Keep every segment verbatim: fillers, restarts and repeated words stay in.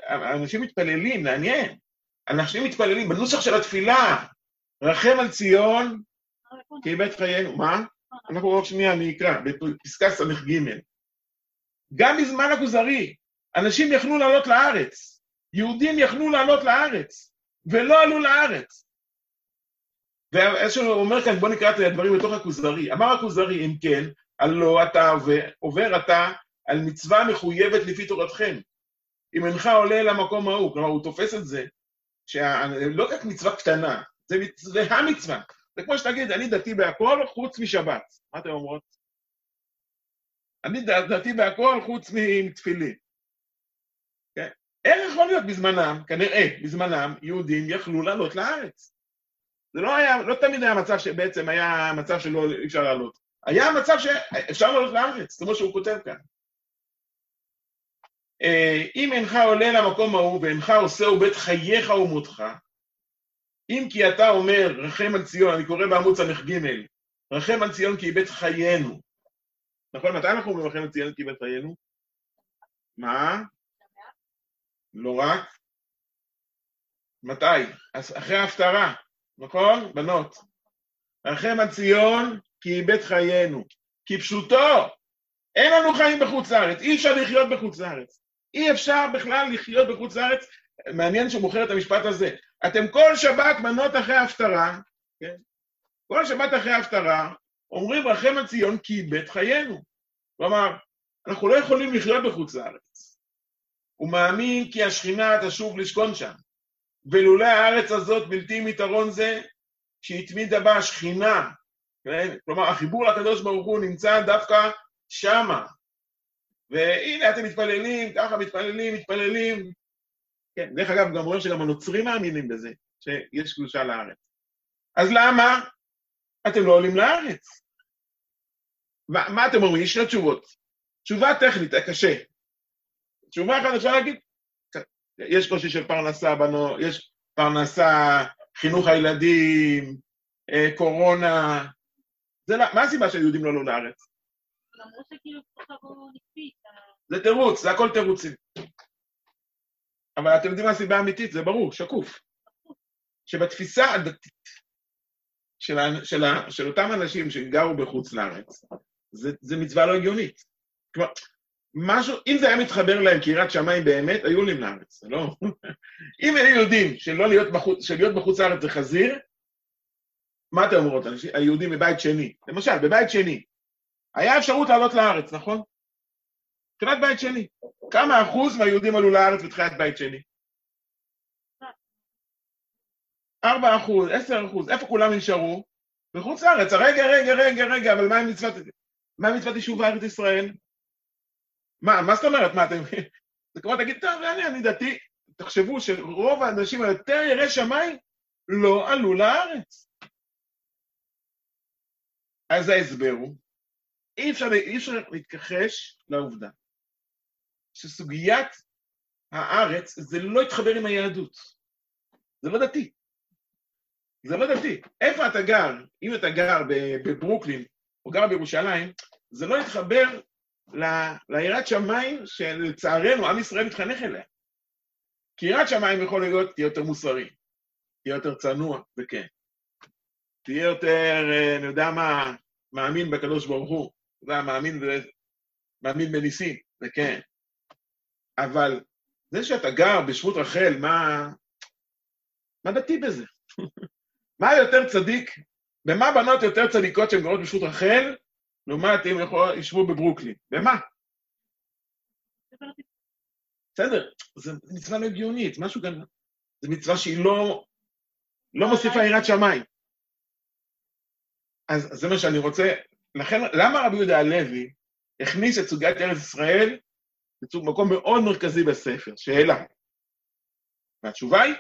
אנשים מתפללים, מעניין. אנשים מתפללים בנוסח של התפילה, רחם על ציון, כי בית חיינו. מה? אנחנו עוד שנייה, אני אקרא, בפסקה סמך ג'. גם בזמן הכוזרי, אנשים יכלו לעלות לארץ, יהודים יכלו לעלות לארץ, ולא עלו לארץ. ואיזשהו אומר כאן, בוא נקרא את הדברים בתוך הכוזרי. אמר הכוזרי, אם כן, הלא אתה עובר אתה על מצווה מחויבת לפי תורתכם. אם אינך עולה למקום ההוא, כלומר, הוא תופס את זה, שלא רק מצווה קטנה, זה, זה המצווה. זה כמו שתגיד, אני דתי בהכל חוץ משבת. מה אתם אומרות? אני דתי בהכל חוץ מתפילים. כן? איך יכול להיות בזמנם, כנראה בזמנם, יהודים יכלו לעלות לארץ. זה לא היה, לא תמיד היה מצב שבעצם היה מצב שלא אפשר לעלות. היה מצב שאפשר לעלות לארץ, כמו שהוא כותב כאן. אם אינך עולה למקום ההוא ואינך עושהו בית חייך ומותך, אם כי אתה אומר רחם על ציון, אני קורא בעמוד סמך ג', רחם על ציון כי בית חיינו. נכון, מתי אנחנו אומרים רחם על ציון כי בית חיינו? מה? לא רק. מתי? אז אחרי ההפטרה, נכון? בנות. רחם על ציון כי בית חיינו. כי פשוטו, אין לנו חיים בחוץ לארץ, אי אפשר לחיות בחוץ לארץ. אי אפשר בכלל לחיות בחוץ לארץ. מעניין שהוא מוכר את המשפט הזה. אתם כל שבת מנות אחרי ההפטרה, כן? כל שבת אחרי ההפטרה, אומרים רחם על ציון כי בית חיינו. כלומר, אנחנו לא יכולים לחיות בחוץ לארץ. הוא מאמין כי השכינה תשוב לשכון שם. ולולא הארץ הזאת בלתי מתרון זה, שהתמידה בה השכינה. כן? כלומר, החיבור לקדוש ברוך הוא נמצא דווקא שמה. והנה אתם מתפללים, ככה מתפללים, מתפללים. כן, דרך אגב, גם רואים שגם הנוצרים מאמינים בזה, שיש קדושה לארץ. אז למה אתם לא עולים לארץ? מה, מה אתם אומרים? יש שתי תשובות. תשובה טכנית, קשה. תשובה אחת אפשר להגיד, יש קושי של פרנסה, בנו, יש פרנסה, חינוך הילדים, קורונה. זה לא, מה הסיבה שהיהודים לא עלו לארץ? למרות שכאילו צריך לבוא נקפית. זה תירוץ, זה הכל תירוצים. אבל אתם יודעים מה הסיבה האמיתית, זה ברור, שקוף. שבתפיסה הדתית של, של, של אותם אנשים שגרו בחוץ לארץ, זה, זה מצווה לא הגיונית. כלומר, משהו, אם זה היה מתחבר להם כיראת שמיים באמת, היו עולים לארץ, לא? אם היו יודעים שלא להיות בחוץ, שלהיות בחוץ לארץ זה חזיר, מה אתם אומרות, אנשים? היהודים בבית שני, למשל, בבית שני, היה אפשרות לעלות לארץ, נכון? בתחילת בית שני. כמה אחוז מהיהודים עלו לארץ בתחילת בית שני? ארבע אחוז, עשר אחוז, איפה כולם נשארו? בחוץ לארץ, רגע, רגע, רגע, רגע, אבל מה עם מצוות, מה עם מצוות יישוב בארץ ישראל? מה, מה זאת אומרת? מה אתם... זה כמו תגיד, טוב, אני, אני דתי, תחשבו שרוב האנשים היותר יראי שמיים לא עלו לארץ. אז ההסבר הוא, אי אפשר, אי אפשר להתכחש לעובדה שסוגיית הארץ זה לא יתחבר עם היהדות. זה לא דתי. זה לא דתי. איפה אתה גר? אם אתה גר בברוקלין או גר בירושלים, זה לא יתחבר ליראת שמיים שלצערנו עם ישראל מתחנך אליה. כי יראת שמיים יכול להיות תהיה יותר מוסרי, תהיה יותר צנוע, זה כן. תהיה יותר, אני יודע מה, מאמין בקדוש ברוך הוא. זה מאמין, מאמין בניסים, זה כן. אבל זה שאתה גר בשבות רחל, מה, מה דתי בזה? מה יותר צדיק? במה בנות יותר צדיקות שהן גרות בשבות רחל, לעומת אם ישבו בברוקלין? במה? בסדר, זו מצווה לא הגיונית, משהו כאן, זו מצווה שהיא לא, לא מוסיפה יראת שמיים. אז זה מה שאני רוצה, לכן, למה רבי יהודה הלוי הכניס את סוגיית ארץ ישראל במקום מאוד מרכזי בספר? שאלה. והתשובה היא?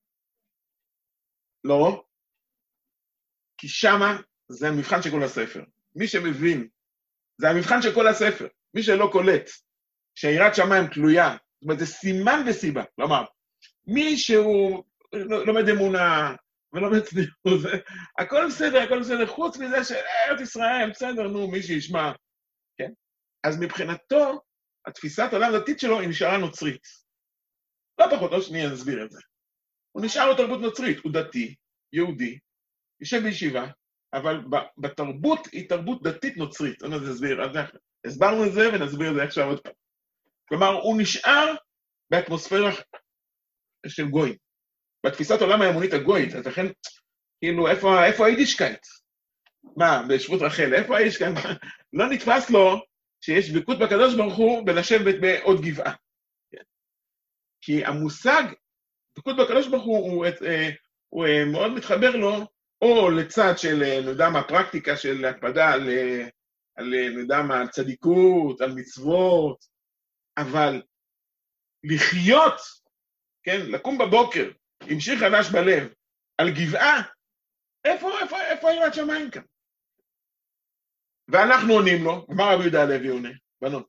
לא. כי שמה זה המבחן של כל הספר. מי שמבין, זה המבחן של כל הספר. מי שלא קולט, שיראת שמיים תלויה, זאת אומרת, זה סימן וסיבה. כלומר, מי שהוא לומד אמונה, ולומד צניעות, הכל בסדר, הכל בסדר, חוץ מזה שארץ ישראל, בסדר, נו, מי שישמע, כן? אז מבחינתו, התפיסת העולם הדתית שלו היא נשארה נוצרית. לא פחות, לא שנייה, נסביר את זה. הוא נשאר לו תרבות נוצרית, הוא דתי, יהודי, יושב בישיבה, אבל בתרבות היא תרבות דתית נוצרית. אני נסביר, אז הסברנו את זה ונסביר את זה עכשיו עוד פעם. כלומר, הוא נשאר באטמוספירה של גוי, בתפיסת עולם האמונית הגויית, אז לכן, כאילו, איפה, איפה היידישקייט? מה, בשבות רחל, איפה היידישקייט? לא נתפס לו שיש דבקות בקדוש ברוך הוא ולשבת בעוד גבעה. כי המושג, דבקות בקדוש ברוך הוא, הוא, הוא, הוא מאוד מתחבר לו, או לצד של, נדע מה, פרקטיקה של הקפדה על, על נדע מה, על צדיקות, על מצוות, אבל לחיות, כן, לקום בבוקר, עם שיר חדש בלב, על גבעה, איפה, איפה, איפה יראת שמיים כאן? ואנחנו עונים לו, מה רבי יהודה הלוי עונה? בנות.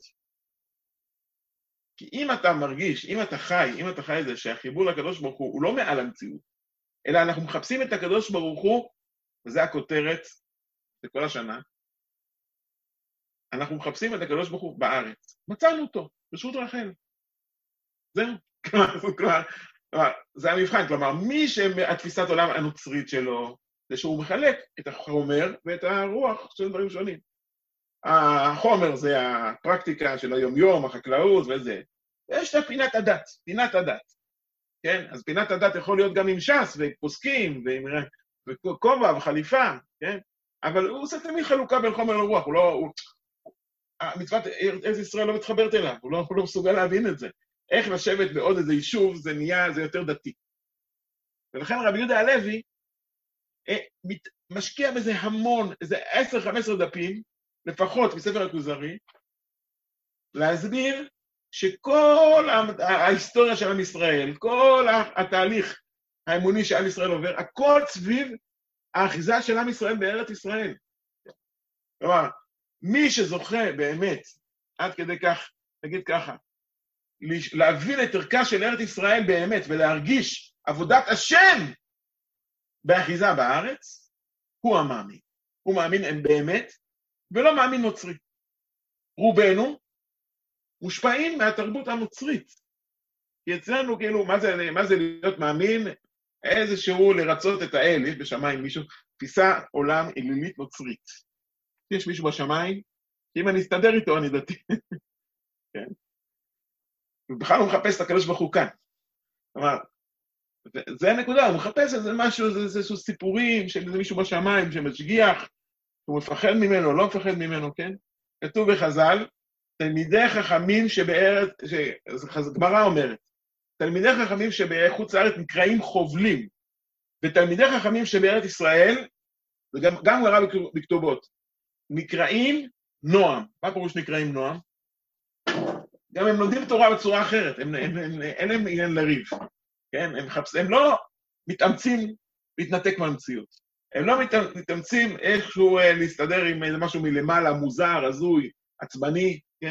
כי אם אתה מרגיש, אם אתה חי, אם אתה חי זה שהחיבור לקדוש ברוך הוא, הוא לא מעל המציאות, אלא אנחנו מחפשים את הקדוש ברוך הוא, וזה הכותרת, זה כל השנה, אנחנו מחפשים את הקדוש ברוך הוא בארץ. מצאנו אותו, בשבות רחל. זהו. כלומר, כלומר, זה המבחן. כלומר, מי שהתפיסת עולם הנוצרית שלו, זה שהוא מחלק את החומר ואת הרוח של דברים שונים. החומר זה הפרקטיקה של היום-יום, החקלאות וזה. ויש את פינת הדת, פינת הדת. כן? אז פינת הדת יכול להיות גם עם ש"ס ופוסקים וכובע וחליפה, כן? אבל הוא עושה תמיד חלוקה בין חומר לרוח, הוא לא... הוא... המצוות ארץ ישראל לא מתחברת אליו, הוא לא, הוא לא מסוגל להבין את זה. איך לשבת בעוד איזה יישוב, זה נהיה, זה יותר דתי. ולכן רבי יהודה הלוי משקיע בזה המון, איזה עשר חמש עשרה דפים, לפחות מספר הכוזרי, להסביר שכל ההיסטוריה של עם ישראל, כל התהליך האמוני שעם ישראל עובר, הכל סביב האחיזה של עם ישראל בארץ ישראל. כלומר, מי שזוכה באמת, עד כדי כך, נגיד ככה, להבין את ערכה של ארץ ישראל באמת, ולהרגיש עבודת השם באחיזה בארץ, הוא המאמין. הוא מאמין הם באמת, ולא מאמין נוצרי. רובנו מושפעים מהתרבות הנוצרית. כי אצלנו, כאילו, מה זה, מה זה להיות מאמין? איזשהו לרצות את האל, יש בשמיים מישהו, תפיסה עולם אלילית נוצרית. יש מישהו בשמיים, אם אני אסתדר איתו, אני דתי. כן? ובכלל הוא מחפש את הקדוש ברוך הוא כאן. כלומר, זה הנקודה, הוא מחפש איזה משהו, זה איזשהו סיפורים של איזה מישהו בשמיים שמשגיח, הוא מפחד ממנו, לא מפחד ממנו, כן? כתוב בחז"ל, תלמידי חכמים שבארץ, גמרא אומרת, תלמידי חכמים שבחוץ לארץ נקראים חובלים, ותלמידי חכמים שבארץ ישראל, וגם גם גמרא בכתובות, נקראים נועם. מה פירוש נקראים נועם? גם הם לומדים תורה בצורה אחרת, הם, הם, הם, אין להם עניין לריב, כן? הם, חפש, הם לא מתאמצים להתנתק מהמציאות. הם לא מתאמצים איכשהו להסתדר עם איזה משהו מלמעלה, מוזר, הזוי, עצבני, כן?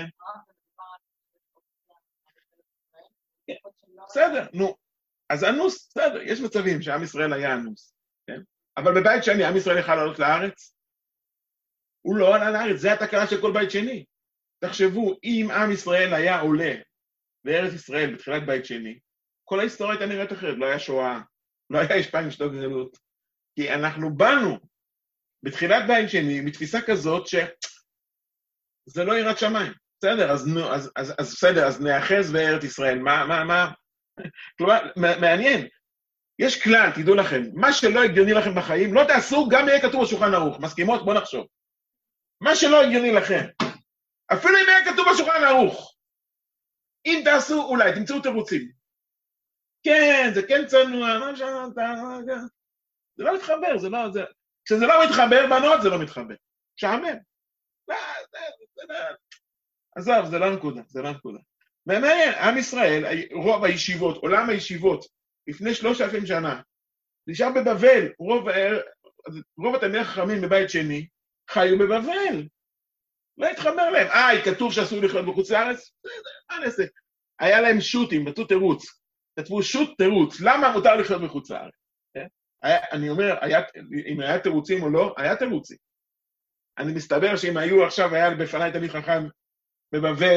בסדר, נו. אז אנוס, בסדר, יש מצבים שעם ישראל היה אנוס, כן? אבל בבית שני, עם ישראל יכל לעלות לארץ? הוא לא עלה לארץ, זה התקלה של כל בית שני. תחשבו, אם עם ישראל היה עולה בארץ ישראל בתחילת בית שני, כל ההיסטוריה הייתה נראית אחרת, לא היה שואה, לא היה השפעה משתות גלות. כי אנחנו באנו בתחילת בית שני מתפיסה כזאת שזה לא יראת שמיים. בסדר, אז, אז, אז, אז בסדר, אז נאחז בארץ ישראל. מה, מה, מה? כלומר, מעניין. יש כלל, תדעו לכם, מה שלא הגיוני לכם בחיים, לא תעשו, גם יהיה כתוב בשולחן ערוך. מסכימות? בוא נחשוב. מה שלא הגיוני לכם, אפילו אם יהיה כתוב בשולחן ערוך, אם תעשו, אולי, תמצאו תירוצים. כן, זה כן צנוע, מה שאתה, זה לא מתחבר, זה לא, זה... כשזה לא מתחבר, בנות, זה לא מתחבר. שעמם. לא, זה, זה, זה... עזוב, זה לא נקודה, זה לא נקודה. ומעניין, עם ישראל, רוב הישיבות, עולם הישיבות, לפני שלושת אלפים שנה, נשאר בבבל, רוב, רוב התלמידי החכמים בבית שני, חיו בבבל. לא התחבר להם. אה, כתוב שאסור לחיות בחוץ לארץ? מה נעשה? היה להם שוטים, מצאו תירוץ. כתבו שוט תירוץ. למה מותר לחיות בחוץ לארץ? אני אומר, אם היה תירוצים או לא, היה תירוצים. אני מסתבר שאם היו עכשיו, היה בפני תלמיד חכם בבבל,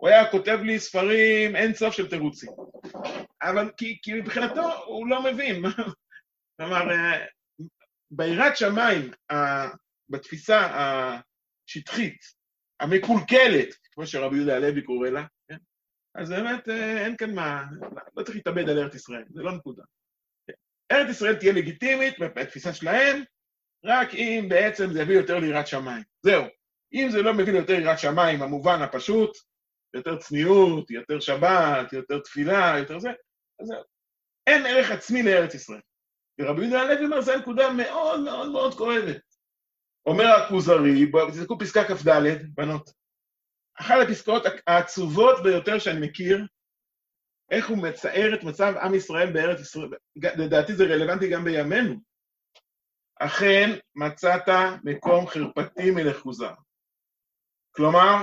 הוא היה כותב לי ספרים אין סוף של תירוצים. אבל כי, כי מבחינתו הוא לא מבין. כלומר, ביראת שמיים, בתפיסה השטחית, המקולקלת, כמו שרבי יהודה הלוי קורא לה, כן? אז באמת אין כאן מה, לא צריך להתאבד על ארץ ישראל, זה לא נקודה. ארץ ישראל תהיה לגיטימית בתפיסה שלהם, רק אם בעצם זה יביא יותר ליראת שמיים. זהו. אם זה לא מביא ליותר ליראת שמיים, המובן הפשוט, יותר צניעות, יותר שבת, יותר תפילה, יותר זה, אז זהו. אין ערך עצמי לארץ ישראל. ורבי יהודה הלוי אומר, זו נקודה מאוד מאוד מאוד כואבת. אומר הכוזרי, תזכו פסקה כ"ד, בנות. אחת הפסקאות העצובות ביותר שאני מכיר, איך הוא מצער את מצב עם ישראל בארץ ישראל, לדעתי זה רלוונטי גם בימינו. אכן מצאת מקום חרפתי מלך כוזר. כלומר,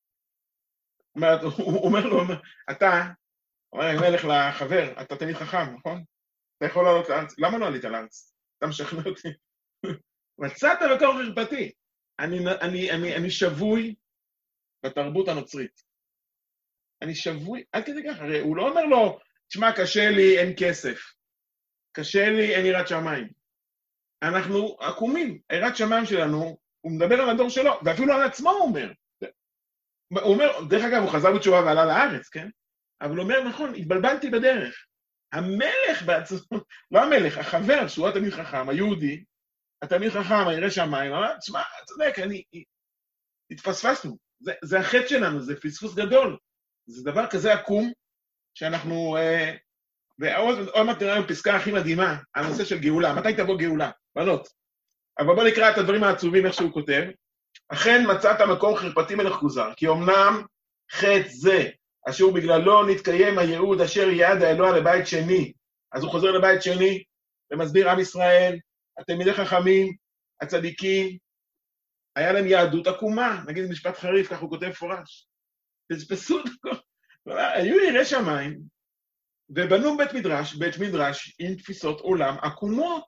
הוא אומר לו, אתה, אומר, אני מלך לחבר, אתה תמיד חכם, נכון? אתה יכול לעלות לארץ, למה לא עלית לארץ? אתה משכנע אותי. מצאת מקום חרפתי. אני, אני, אני, אני שבוי בתרבות הנוצרית. אני שבוי, עד כדי כך, הרי הוא לא אומר לו, תשמע, קשה לי, אין כסף. קשה לי, אין יראת שמיים. אנחנו עקומים, יראת שמיים שלנו, הוא מדבר על הדור שלו, ואפילו על עצמו הוא אומר. הוא אומר, דרך אגב, הוא חזר בתשובה ועלה לארץ, כן? אבל הוא אומר, נכון, התבלבלתי בדרך. המלך בעצמו, לא המלך, החבר, שהוא התלמיד חכם, היהודי, התלמיד חכם, הירא שמיים, אמר, תשמע, צודק, אני, התפספסנו. זה, זה החטא שלנו, זה פספוס גדול. זה דבר כזה עקום, שאנחנו, אה, ועוד מעט נראה פסקה הכי מדהימה, הנושא של גאולה. מתי תבוא גאולה? בנות. אבל בוא נקרא את הדברים העצובים, איך שהוא כותב. אכן מצאת מקום חרפתי מלך כוזר, כי אמנם חטא זה, אשר בגללו נתקיים הייעוד אשר יעד האלוה לבית שני. אז הוא חוזר לבית שני, ומסביר עם ישראל, התלמידי חכמים, הצדיקים, היה להם יהדות עקומה, נגיד משפט חריף, כך הוא כותב פורש. תספסו, היו יראי שמיים, ובנו בית מדרש, בית מדרש עם תפיסות עולם עקומות.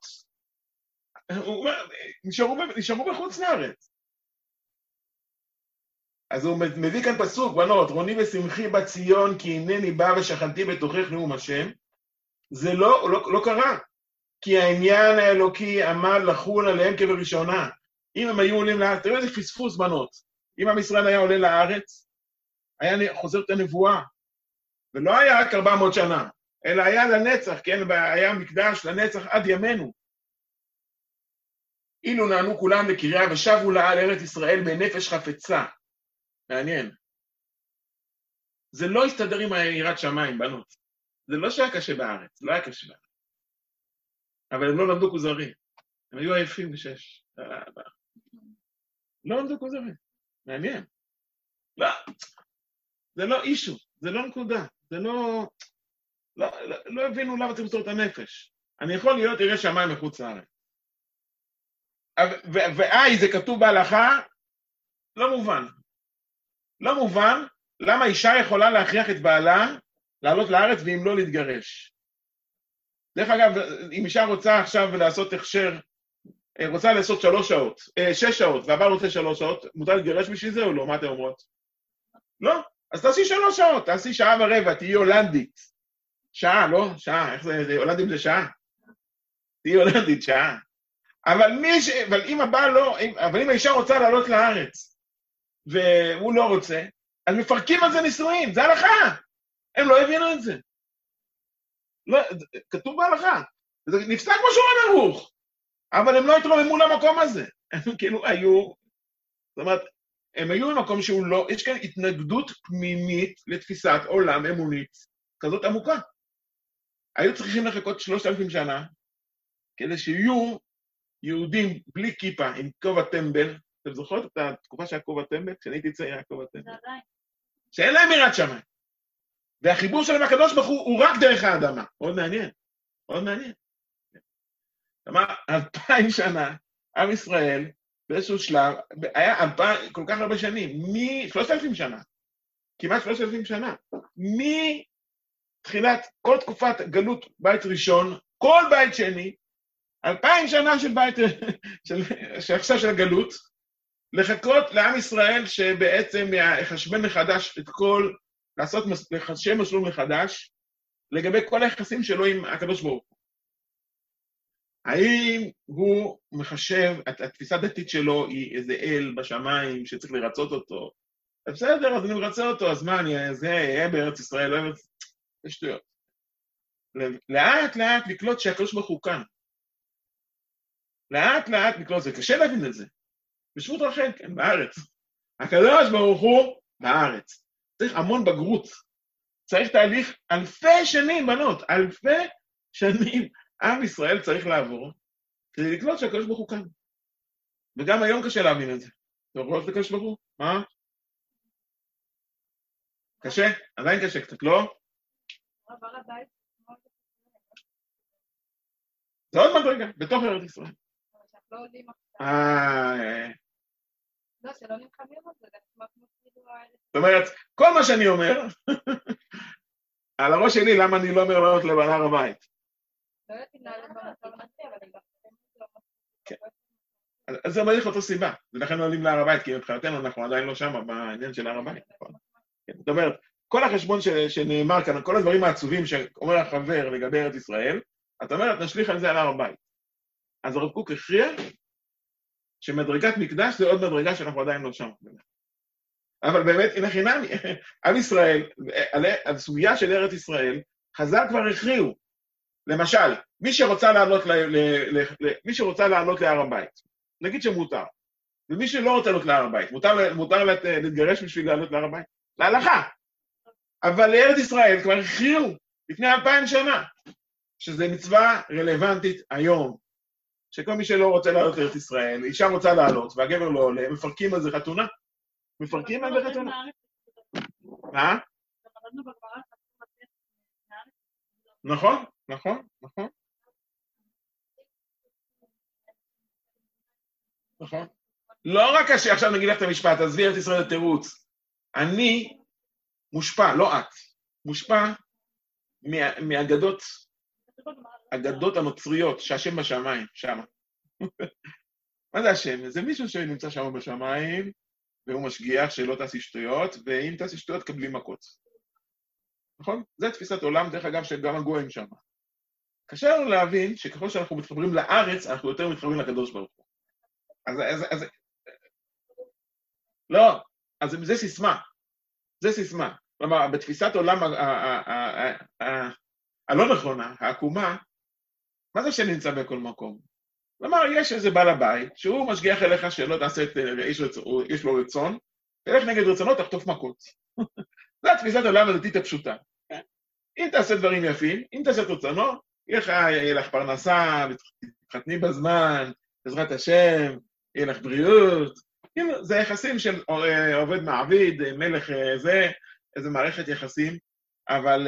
נשארו, נשארו בחוץ לארץ. אז הוא מביא כאן פסוק, בנות, רוני ושמחי בציון, כי הנני בא ושכנתי בתוכך נאום השם. זה לא, לא, לא קרה, כי העניין האלוקי עמד לחול עליהם כבראשונה. אם הם היו עולים לארץ, תראו איזה פספוס, בנות. אם עם ישראל היה עולה לארץ, היה חוזר את הנבואה, ולא היה רק ארבע מאות שנה, אלא היה לנצח, כן, היה מקדש לנצח עד ימינו. אילו נענו כולם לקריאה ושבו לה על ארץ ישראל בנפש חפצה. מעניין. זה לא הסתדר עם יראת שמיים, בנות. זה לא שהיה קשה בארץ, לא היה קשה בארץ. אבל הם לא למדו כוזרי. הם היו עייפים בשש. לא למדו כוזרי. מעניין. לא. זה לא אישו, זה לא נקודה. זה לא... לא, לא, לא הבינו למה צריך למסור את הנפש. אני יכול להיות ירא שמיים מחוץ לארץ. ואי, זה כתוב בהלכה, לא מובן. לא מובן למה אישה יכולה להכריח את בעלה לעלות לארץ ואם לא להתגרש. דרך אגב, אם אישה רוצה עכשיו לעשות הכשר, רוצה לעשות שלוש שעות, שש שעות, והבעל רוצה שלוש שעות, מותר להתגרש בשביל זה או לא? מה אתם אומרות? לא, אז תעשי שלוש שעות, תעשי שעה ורבע, תהיי הולנדית. שעה, לא? שעה, איך זה, זה הולנדים זה שעה? תהיי הולנדית, שעה. אבל מי ש... אבל אם הבעל לא, אבל אם האישה רוצה לעלות לארץ, והוא לא רוצה, אז מפרקים על זה נישואים, זה הלכה. הם לא הבינו את זה. לא, כתוב בהלכה. זה נפסק כמו שולחן ערוך. אבל הם לא התרוממו למקום הזה. הם כאילו היו, זאת אומרת, הם היו במקום שהוא לא, יש כאן התנגדות פנימית לתפיסת עולם אמונית כזאת עמוקה. היו צריכים לחכות שלושת אלפים שנה, כדי שיהיו יהודים בלי כיפה, עם כובע טמבל. אתם זוכרות את התקופה שהיה כובע טמבל? כשאני הייתי צעיר היה כובע טמבל. שאין להם יראת שמיים. והחיבור שלהם הקדוש ברוך הוא הוא רק דרך האדמה. מאוד מעניין. מאוד מעניין. כלומר, אלפיים שנה, עם ישראל, באיזשהו שלב, היה אלפיים, כל כך הרבה שנים, מ-שלושת אלפים שנה, כמעט שלושת אלפים שנה, מתחילת כל תקופת גלות בית ראשון, כל בית שני, אלפיים שנה של בית, של, שעכשיו של הגלות, לחכות לעם ישראל שבעצם יחשבן מחדש את כל, לעשות, לחשב מסלול מחדש, לגבי כל היחסים שלו עם הקדוש ברוך הוא. האם הוא מחשב, התפיסה הדתית שלו היא איזה אל בשמיים שצריך לרצות אותו? בסדר, אז אני מרצה אותו, אז מה, אני, זה יהיה בארץ ישראל, לא ארץ, זה שטויות. לאט לאט לקלוט שהקדוש ברוך הוא כאן. לאט לאט לקלוט, זה קשה להבין את זה. בשבות רחל, כן, בארץ. הקדוש ברוך הוא בארץ. צריך המון בגרות. צריך תהליך אלפי שנים, בנות, אלפי שנים. עם ישראל צריך לעבור, כדי לקלוט שהקדוש ברוך הוא כאן. וגם היום קשה להבין את זה. אתה רואה את הקדוש ברוך הוא? מה? קשה? עדיין קשה קצת, לא? זה עוד מדרגה, בתוך ארץ ישראל. אה... לא, שלא נלחמים על זה, זאת אומרת, כל מה שאני אומר, על הראש שלי, למה אני לא אומר לעלות להר הבית? לא יודעת אם לעלות במצב הנשיא, אבל אני לא... כן. אז זה בדיוק אותו סיבה, ולכן לא עולים להר הבית, כי מבחינתנו אנחנו עדיין לא שם בעניין של הר הבית. זאת אומרת, כל החשבון שנאמר כאן, כל הדברים העצובים שאומר החבר לגבי ארץ ישראל, את אומרת, נשליך על זה על הר הבית. אז הרב קוק הכריע שמדרגת מקדש זה עוד מדרגה שאנחנו עדיין לא שם. אבל באמת, הנה חינמי, עם ישראל, על הסוגיה של ארץ ישראל, חז"ל כבר הכריעו. למשל, מי שרוצה לעלות, ל, ל, ל, ל, מי שרוצה לעלות להר הבית, נגיד שמותר, ומי שלא רוצה לעלות להר הבית, מותר, מותר להתגרש בשביל לעלות להר הבית, להלכה. אבל לארץ ישראל כבר הכריעו לפני אלפיים שנה, שזה מצווה רלוונטית היום, שכל מי שלא רוצה לעלות לארץ ישראל, אישה רוצה לעלות, והגבר לא עולה, מפרקים על זה חתונה. מפרקים על זה חתונה. מה? נכון, נכון, נכון. נכון. לא רק שעכשיו נגיד לך את המשפט, עזבי ארץ ישראל לתירוץ. אני מושפע, לא את, מושפע מהאגדות, אגדות הנוצריות, שהשם בשמיים, שמה. מה זה השם? זה מישהו שנמצא שם בשמיים, והוא משגיח שלא תעשי שטויות, ואם תעשי שטויות קבלי מכות. נכון? זה תפיסת עולם, דרך אגב, שגם הגויים שם. קשה לנו להבין שככל שאנחנו מתחברים לארץ, אנחנו יותר מתחברים לקדוש ברוך הוא. אז, אז, אז... לא, אז זה סיסמה. זה סיסמה. כלומר, בתפיסת עולם הלא נכונה, העקומה, מה זה שנמצא בכל מקום? כלומר, יש איזה בעל הבית, שהוא משגיח אליך שלא תעשה את... יש לו רצון, תלך נגד רצונות, תחטוף מכות. זו התפיסת עולם הדתית הפשוטה. אם תעשה דברים יפים, אם תעשה את רצונו, יהיה לך פרנסה, תתחתני בזמן, בעזרת השם, יהיה לך בריאות. זה יחסים של עובד מעביד, מלך זה, איזו מערכת יחסים, אבל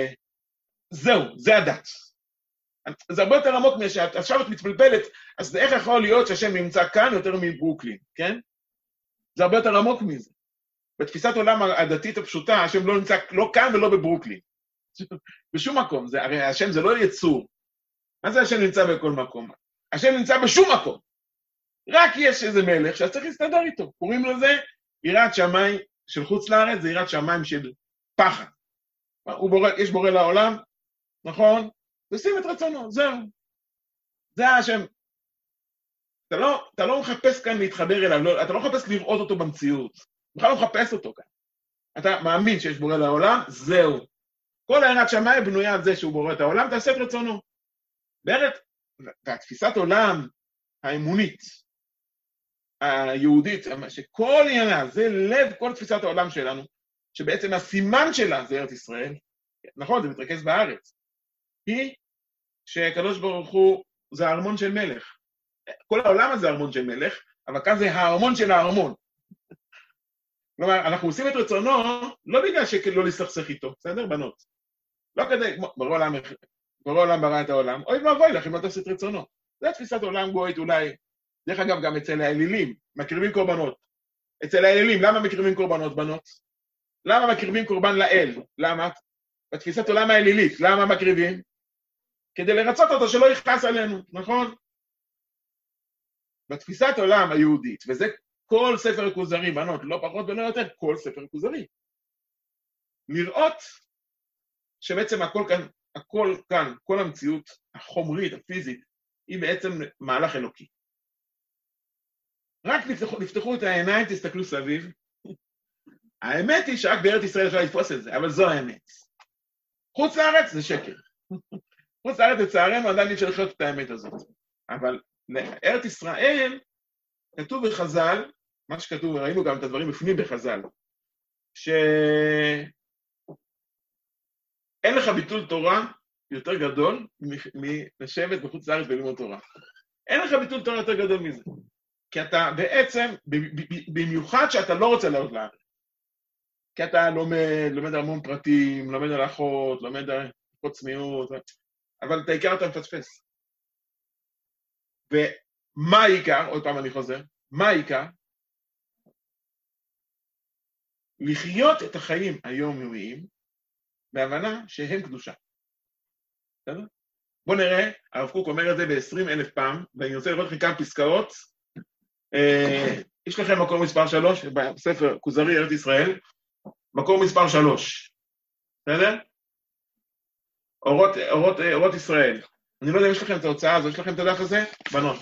זהו, זה הדת. זה הרבה יותר עמוק משאת, עכשיו את מתפלפלת, אז איך יכול להיות שהשם נמצא כאן יותר מברוקלין, כן? זה הרבה יותר עמוק מזה. בתפיסת עולם הדתית הפשוטה, השם לא נמצא לא כאן ולא בברוקלין. בשום מקום, זה, הרי השם זה לא יצור. מה זה השם נמצא בכל מקום? השם נמצא בשום מקום. רק יש איזה מלך שצריך להסתדר איתו. קוראים לזה יראת שמיים של חוץ לארץ, זה יראת שמיים של פחד. הוא בורא, יש בורא לעולם, נכון? תשים את רצונו, זהו. זה השם. אתה לא, אתה לא מחפש כאן להתחבר אליו, לא, אתה לא מחפש לראות אותו במציאות. אתה לא מחפש אותו כאן. אתה מאמין שיש בורא לעולם, זהו. כל יראת שמיים בנויה על זה שהוא בורא את העולם, תעשה את רצונו. בארץ, והתפיסת עולם האמונית, היהודית, שכל עניינה, זה לב כל תפיסת העולם שלנו, שבעצם הסימן שלה זה ארץ ישראל, נכון, זה מתרכז בארץ, היא שקדוש ברוך הוא זה הארמון של מלך. כל העולם הזה הארמון של מלך, אבל כאן זה הארמון של הארמון. כלומר, אנחנו עושים את רצונו, לא בגלל שלא להסתכסך איתו, בסדר, בנות? לא כדי, ברור העולם, ברור העולם ברא את העולם, אוי ואבוי לך אם לא תעשי את רצונו. זה תפיסת עולם גויית אולי, דרך אגב גם אצל האלילים, מקריבים קורבנות. אצל האלילים, למה מקריבים קורבנות, בנות? למה מקריבים קורבן לאל? למה? בתפיסת עולם האלילית, למה מקריבים? כדי לרצות אותו שלא יכעס עלינו, נכון? בתפיסת עולם היהודית, וזה כל ספר כוזרי, בנות, לא פחות ולא יותר, כל ספר כוזרי. לראות שבעצם הכל כאן, הכל כאן, כל המציאות החומרית, הפיזית, היא בעצם מהלך אלוקי. רק נפתחו, נפתחו את העיניים, תסתכלו סביב. האמת היא שרק בארץ ישראל אפשר לתפוס את זה, אבל זו האמת. חוץ לארץ זה שקר. חוץ לארץ לצערנו עדיין אפשר לחיות את האמת הזאת. אבל לארץ ישראל כתוב בחז"ל, מה שכתוב, ראינו גם את הדברים בפנים בחז"ל, שאין לך ביטול תורה יותר גדול מלשבת בחוץ לארץ בלימוד תורה. אין לך ביטול תורה יותר גדול מזה. כי אתה בעצם, במיוחד שאתה לא רוצה לעלות לארץ. כי אתה לומד, לומד המון פרטים, לומד הלכות, לומד הלכות צניעות, אבל את העיקר אתה מפספס. ומה העיקר? עוד פעם אני חוזר. מה העיקר? לחיות את החיים היומיומיים בהבנה שהם קדושה. בסדר? בוא נראה, הרב קוק אומר את זה ב-עשרים אלף פעם, ואני רוצה לראות לכם כמה פסקאות. אה, יש לכם מקור מספר שלוש, בספר כוזרי ארץ ישראל, מקור מספר שלוש. בסדר? אורות, אורות, אורות ישראל. אני לא יודע אם יש לכם את ההוצאה הזו, יש לכם את הדף הזה? בנות.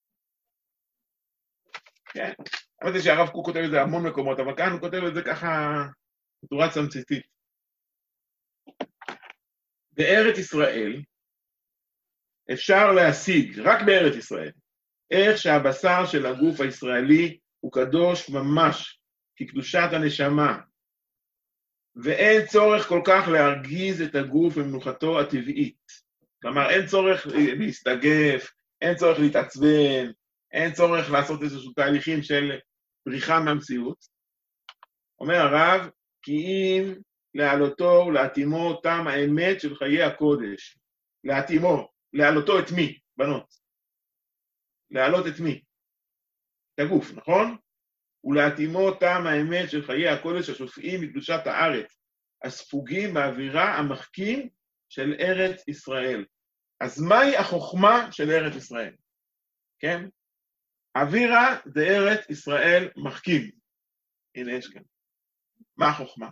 כן. אבל זה שהרב קוק כותב את זה המון מקומות, אבל כאן הוא כותב את זה ככה בצורה צמציתית. בארץ ישראל אפשר להשיג, רק בארץ ישראל, איך שהבשר של הגוף הישראלי הוא קדוש ממש, כקדושת הנשמה, ואין צורך כל כך להרגיז את הגוף במנוחתו הטבעית. כלומר, אין צורך להסתגף, אין צורך להתעצבן, אין צורך לעשות איזשהו תהליכים של בריחה מהמציאות. אומר הרב, כי אם להעלותו ולהתאימו טעם האמת של חיי הקודש. להתאימו, להעלותו את מי, בנות? להעלות את מי? את הגוף, נכון? ולהתאימו טעם האמת של חיי הקודש השופעים מקדושת הארץ, הספוגים באווירה המחכים של ארץ ישראל. אז מהי החוכמה של ארץ ישראל? כן? אווירה זה ארץ ישראל מחכים. הנה יש כאן. מה החוכמה?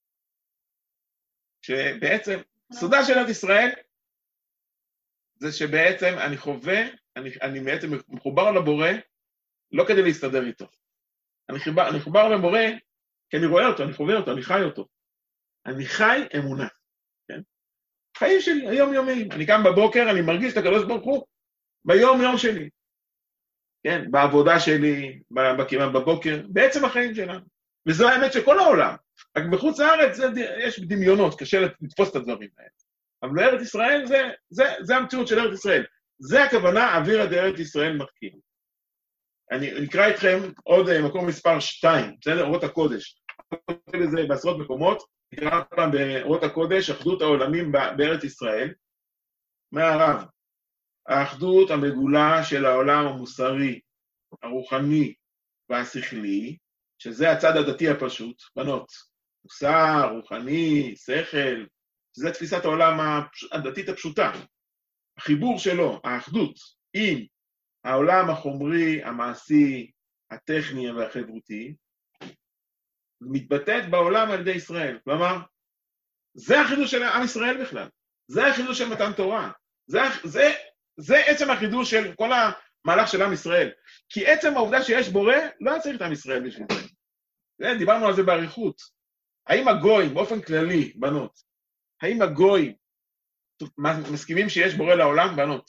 שבעצם, סודה של ארץ ישראל, זה שבעצם אני חווה, אני, אני בעצם מחובר לבורא, לא כדי להסתדר איתו. אני חובר, אני חובר לבורא, כי אני רואה אותו, אני חווה אותו, אני חי אותו. אני חי אמונה. כן? חיים שלי, היום יומיים. אני קם בבוקר, אני מרגיש את הקדוש ברוך הוא, ביום יום שלי. כן? בעבודה שלי, בבוקר, בעצם החיים שלנו. וזו האמת של כל העולם. רק בחוץ לארץ יש דמיונות, קשה לתפוס את הדברים האלה. אבל בארץ ישראל זה, זה, זה המציאות של ארץ ישראל. זה הכוונה, אווירה דארץ ישראל מחכים. אני אקרא איתכם עוד מקום מספר שתיים, בסדר? אורות הקודש. אני כותב את זה בעשרות מקומות, נקרא פעם באורות הקודש, אחדות העולמים בארץ ישראל. מהרב, האחדות המגולה של העולם המוסרי, הרוחני והשכלי, שזה הצד הדתי הפשוט, בנות, מוסר, רוחני, שכל, שזה תפיסת העולם הדתית הפשוטה. החיבור שלו, האחדות, עם העולם החומרי, המעשי, הטכני והחברותי, מתבטאת בעולם על ידי ישראל. כלומר, זה החידוש של עם ישראל בכלל. זה החידוש של מתן תורה. זה, זה, זה עצם החידוש של כל המהלך של עם ישראל. כי עצם העובדה שיש בורא, לא צריך את עם ישראל בשביל זה. זה, דיברנו על זה בעריכות. האם הגויים, באופן כללי, בנות, האם הגויים מסכימים שיש בורא לעולם, בנות?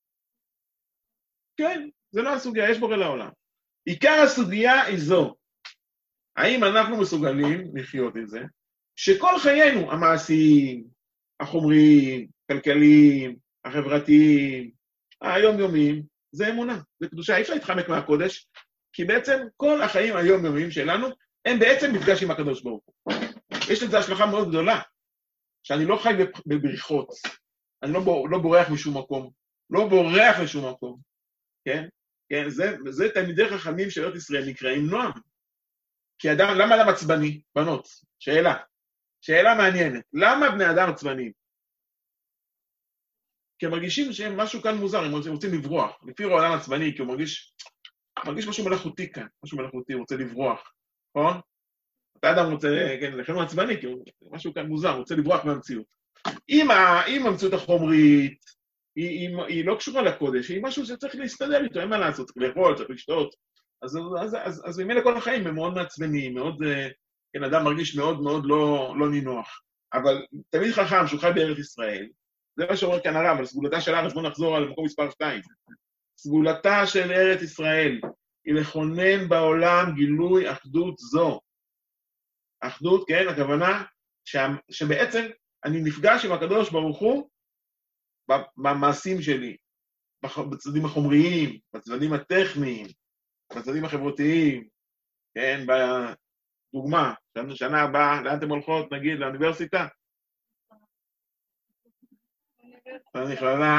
כן, זה לא הסוגיה, יש בורא לעולם. עיקר הסוגיה היא זו. האם אנחנו מסוגלים לחיות את זה? שכל חיינו, המעשיים, החומריים, כלכליים, החברתיים, היומיומיים, זה אמונה, זה קדושה. אי אפשר להתחמק מהקודש, כי בעצם כל החיים היומיומיים שלנו, הם בעצם מפגש עם הקדוש ברוך הוא. יש לזה השלכה מאוד גדולה, שאני לא חי בבריחות, אני לא, בור, לא בורח משום מקום, לא בורח לשום מקום, כן? כן, זה, זה תלמידי חכמים של ארץ ישראל נקראים נועם. כי אדם, למה אדם עצבני? בנות, שאלה. שאלה מעניינת. למה בני אדם עצבניים? כי הם מרגישים שהם משהו כאן מוזר, הם רוצים, רוצים לברוח. לפי העולם עצבני, כי הוא מרגיש, מרגיש משהו מלאכותי כאן, משהו מלאכותי, הוא רוצה לברוח, נכון? אתה אדם רוצה, כן, לכן הוא עצבני, כי הוא, משהו כאן מוזר, הוא רוצה לברוח מהמציאות. אם, ה, אם המציאות החומרית, היא, היא, היא לא קשורה לקודש, היא משהו שצריך להסתדר איתו, אין מה לעשות, צריך לאכול, צריך לשתות, אז, אז, אז, אז ממילא כל החיים הם מאוד מעצבנים, מאוד, כן, אדם מרגיש מאוד מאוד לא, לא נינוח. אבל תמיד חכם שהוא חי בארץ ישראל, זה מה שאומר כאן הרב, על סגולתה של הארץ, בואו נחזור על מקום מספר שתיים. סגולתה של ארץ ישראל היא לכונן בעולם גילוי אחדות זו. אחדות, כן, הכוונה ש... שבעצם אני נפגש עם הקדוש ברוך הוא במעשים שלי, בצדדים החומריים, בצדדים הטכניים, בצדדים החברתיים, כן, בדוגמה, שנה הבאה, לאן אתם הולכות, נגיד, לאוניברסיטה? למכללה.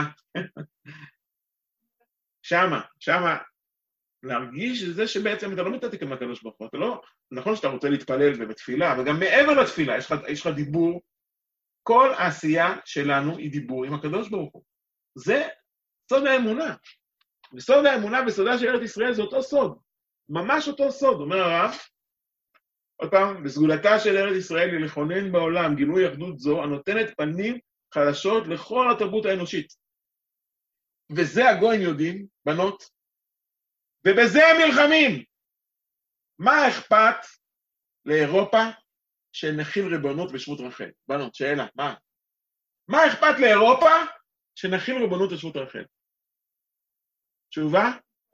שמה, שמה, להרגיש זה שבעצם אתה לא מתעתק עם הקדוש ברוך הוא, אתה לא, נכון שאתה רוצה להתפלל ובתפילה, אבל גם מעבר לתפילה, יש לך, יש לך דיבור, כל העשייה שלנו היא דיבור עם הקדוש ברוך הוא. זה סוד האמונה. וסוד האמונה וסודה של ארץ ישראל זה אותו סוד, ממש אותו סוד, אומר הרב, עוד פעם, בסגולתה של ארץ ישראל היא לכונן בעולם גילוי אחדות זו, הנותנת פנים חדשות לכל התרבות האנושית. וזה הגויים יודעים, בנות, ובזה הם נלחמים. מה אכפת לאירופה שנחיל ריבונות בשבות רחל? בנות, שאלה, מה? מה אכפת לאירופה שנחיל ריבונות בשבות רחל? תשובה,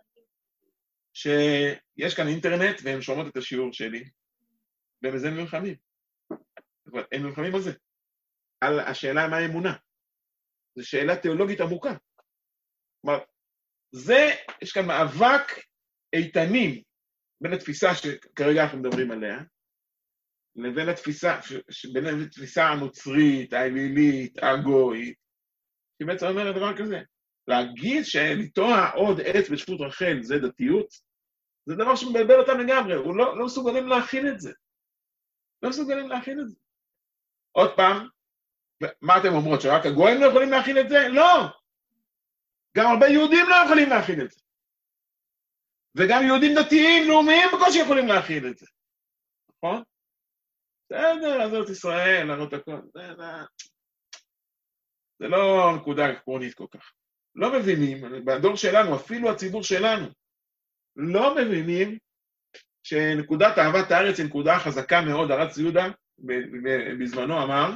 שיש כאן אינטרנט והם שומעות את השיעור שלי, ובזה הם נלחמים. הם נלחמים על זה, על השאלה מה האמונה. זו שאלה תיאולוגית עמוקה. כלומר, זה, יש כאן מאבק איתנים בין התפיסה שכרגע אנחנו מדברים עליה, לבין התפיסה, בין התפיסה הנוצרית, האלילית, הגויית, היא בעצם אומרת דבר כזה, להגיד שלטוע עוד עץ בשבות רחל זה דתיות, זה דבר שמבלבל אותם לגמרי, הוא לא, לא מסוגלים להכין את זה. לא מסוגלים להכין את זה. עוד פעם, מה אתם אומרות, שרק הגויים לא יכולים להכין את זה? לא! גם הרבה יהודים לא יכולים להכין את זה. וגם יהודים דתיים, לאומיים, בקושי יכולים להכין את זה. נכון? בסדר, אז זאת ישראל, להראות הכל. זה, זה... זה לא נקודה עקרונית כל כך. לא מבינים, בדור שלנו, אפילו הציבור שלנו, לא מבינים שנקודת אהבת הארץ היא נקודה חזקה מאוד. הרב יהודה בזמנו אמר,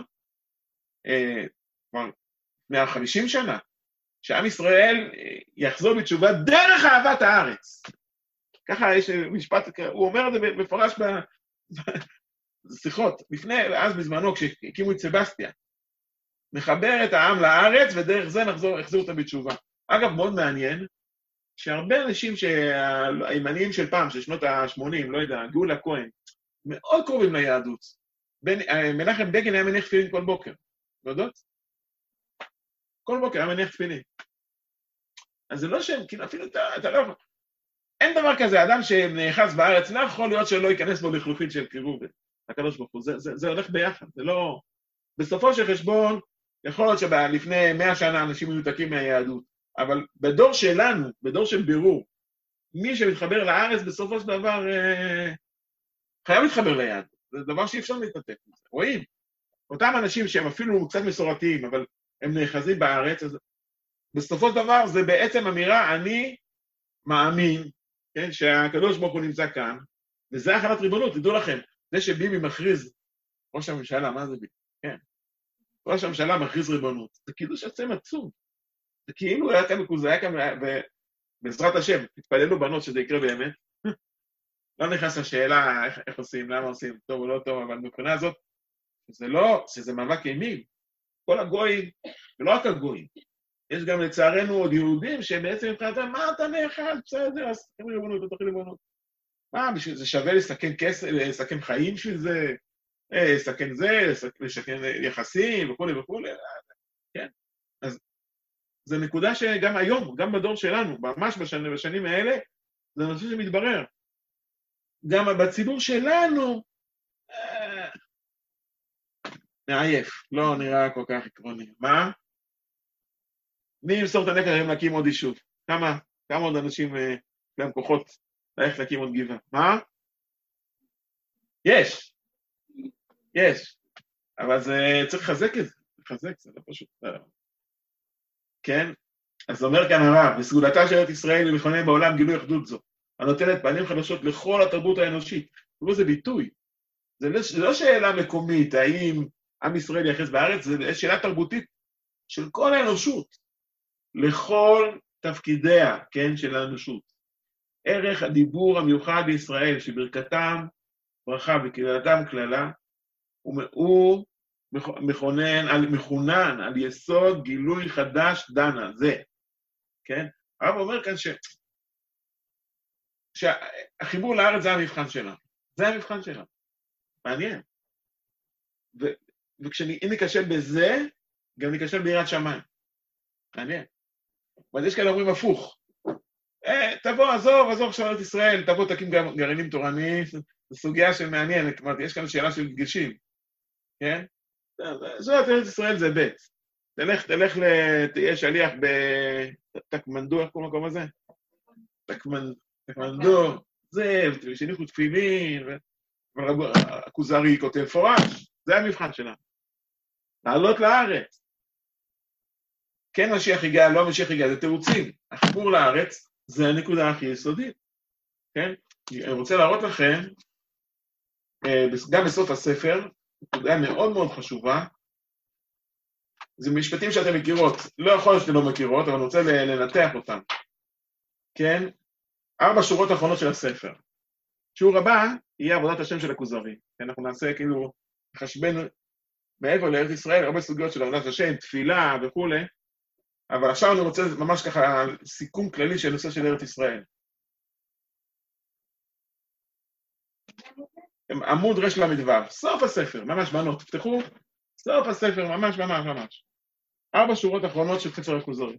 כבר מאה וחמישים שנה, שעם ישראל יחזור בתשובה דרך אהבת הארץ. ככה יש משפט, הוא אומר את זה בפורש בשיחות, לפני, אז בזמנו כשהקימו את סבסטיה, נחבר את העם לארץ ודרך זה נחזור, יחזור אותם בתשובה. אגב, מאוד מעניין, שהרבה אנשים שהימניים של פעם, של שנות ה-שמונים, לא יודע, גאולה כהן, מאוד קרובים ליהדות. מנחם בגין היה מניח תפילין כל בוקר, לא יודעות? כל בוקר היה מניח תפילין. אז זה לא שם, כאילו אפילו אתה, אתה לא יכול... אין דבר כזה, אדם שנאחז בארץ, לא יכול להיות שלא ייכנס בו לחלופין של קירוב. הקדוש ברוך הוא, זה, זה, זה הולך ביחד, זה לא... בסופו של חשבון, יכול להיות שלפני מאה שנה אנשים מיותקים מהיהדות, אבל בדור שלנו, בדור של בירור, מי שמתחבר לארץ בסופו של דבר אה, חייב להתחבר ליהדות. זה דבר שאי אפשר להתנתק מזה. רואים? אותם אנשים שהם אפילו קצת מסורתיים, אבל הם נאחזים בארץ, אז בסופו של דבר זה בעצם אמירה, אני מאמין, כן, שהקדוש ברוך הוא נמצא כאן, וזה החלת ריבונות, תדעו לכם, זה שביבי מכריז, ראש הממשלה, מה זה ביבי? כן. ראש הממשלה מכריז ריבונות, זה קידוש עצם עצום. זה כאילו היה כאן מקוז, היה כאן, ובעזרת השם, התפללו בנות שזה יקרה באמת. לא נכנס לשאלה איך, איך עושים, למה עושים, טוב או לא טוב, אבל מבחינה הזאת, זה לא, שזה מאבק אימים. כל הגויים, ולא רק הגויים, יש גם לצערנו עוד יהודים שבעצם מבחינתם, מה אתה נאחז? בסדר, אז תקיים ריבונות, לא תקיים ריבונות. מה, זה שווה לסכן כסף, לסכן חיים בשביל זה, לסכן זה, לסכן יחסים וכו' וכו', כן? אז זו נקודה שגם היום, גם בדור שלנו, ממש בשנים, בשנים האלה, זה נושא שמתברר. גם בציבור שלנו, אה, מעייף, לא נראה כל כך עקרוני. מה? מי ימסור את הנקר, הם להקים עוד יישוב. כמה, כמה עוד אנשים, להם כוחות ללכת להקים עוד גבעה. מה? יש, יש. אבל זה צריך לחזק את זה, לחזק, זה לא פשוט. כן? אז אומר כאן הרב, בסגולתה של ארץ ישראל ולכונן בעולם גילוי אחדות זו, הנותנת פנים חדשות לכל התרבות האנושית. תראו, זה ביטוי. זה לא, זה לא שאלה מקומית, האם עם ישראל יחס בארץ, זה שאלה תרבותית של כל האנושות, לכל תפקידיה, כן, של האנושות. ערך הדיבור המיוחד בישראל, שברכתם ברכה וקללתם קללה, הוא מכונן על, מכונן על יסוד גילוי חדש דנה, זה. כן? הרב אומר כאן ש... שהחיבור לארץ זה המבחן שלה. זה המבחן שלה. מעניין. ו... וכשאני נקשל בזה, גם נקשל ביראת שמיים. מעניין. אבל יש כאלה אומרים הפוך. אה, תבוא, עזוב, עזוב עכשיו ארץ ישראל, תבוא תקים גרעינים תורניים, זו סוגיה של מעניינת, כלומר, יש כאן שאלה של דגשים. כן? זאת ארץ ישראל זה בית. תלך, תלך, תהיה שליח בתקמנדו, איך קוראים למקום הזה? תקמנדו, זה, ושניחו תפילין, הכוזרי כותב פורש, זה המבחן שלנו. לעלות לארץ. כן משיח הגיע, לא משיח הגיע, זה תירוצים. החיבור לארץ זה הנקודה הכי יסודית. כן? אני רוצה להראות לכם, גם בסוף הספר, נקודה מאוד מאוד חשובה, זה משפטים שאתם מכירות, לא יכול להיות שאתם לא מכירות, אבל אני רוצה לנתח אותם. כן? ארבע שורות האחרונות של הספר. שיעור הבא יהיה עבודת השם של הכוזרי. אנחנו נעשה כאילו, חשבנו מעבר לארץ ישראל, הרבה סוגיות של עבודת השם, תפילה וכו'. אבל עכשיו אני רוצה ממש ככה סיכום כללי של נושא של ארץ ישראל. עמוד רש למדבר, סוף הספר, ממש בנות, תפתחו, סוף הספר, ממש ממש ממש. ארבע שורות האחרונות של ספר הכוזרי.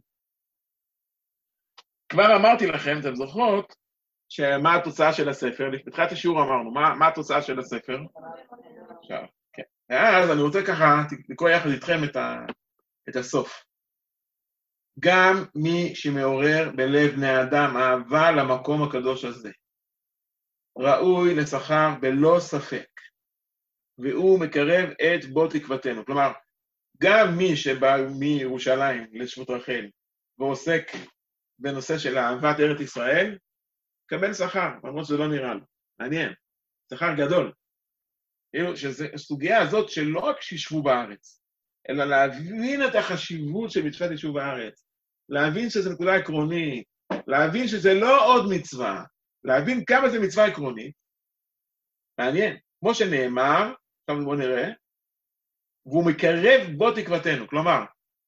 כבר אמרתי לכם, אתם זוכרות, שמה התוצאה של הספר, בתחילת השיעור אמרנו, מה, מה התוצאה של הספר? עכשיו, כן. אז אני רוצה ככה, לקרוא יחד איתכם את, ה, את הסוף. גם מי שמעורר בלב בני האדם אהבה למקום הקדוש הזה, ראוי לשכר בלא ספק, והוא מקרב את בו תקוותנו. כלומר, גם מי שבא מירושלים לשבות רחל, ועוסק בנושא של אהבת ארץ ישראל, קבל שכר, למרות שזה לא נראה לו. מעניין, שכר גדול. שהסוגיה הזאת שלא רק שישבו בארץ, אלא להבין את החשיבות של מצוות יישוב בארץ, להבין שזה נקודה עקרונית, להבין שזה לא עוד מצווה, להבין כמה זה מצווה עקרונית, מעניין. כמו שנאמר, עכשיו בואו נראה, והוא מקרב בו תקוותנו, כלומר,